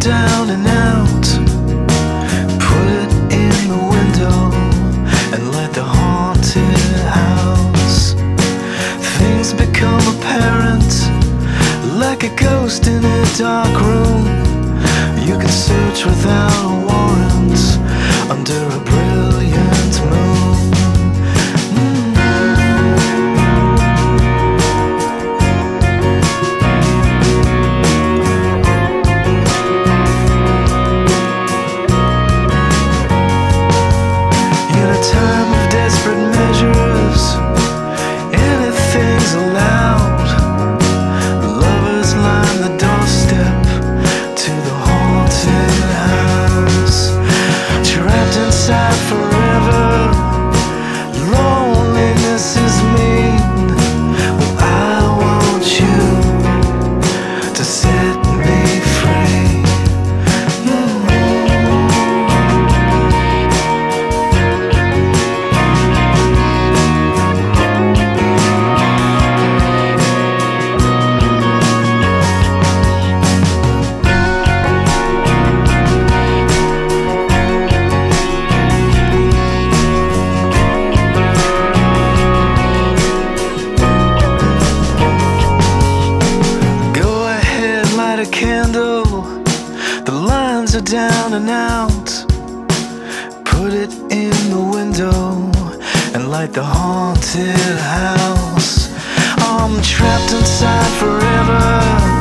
down and out. Put it in the window and light the haunted house. Things become apparent like a ghost in a dark room. You can search without a warrant under a brilliant moon. In a time of desperate measures, anything's allowed. Lovers line the doorstep to the haunted house. Trapped inside forever, loneliness is mean. Well, I want you to set me free. A candle, the lines are down and out. Put it in the window and light the haunted house. I'm trapped inside forever.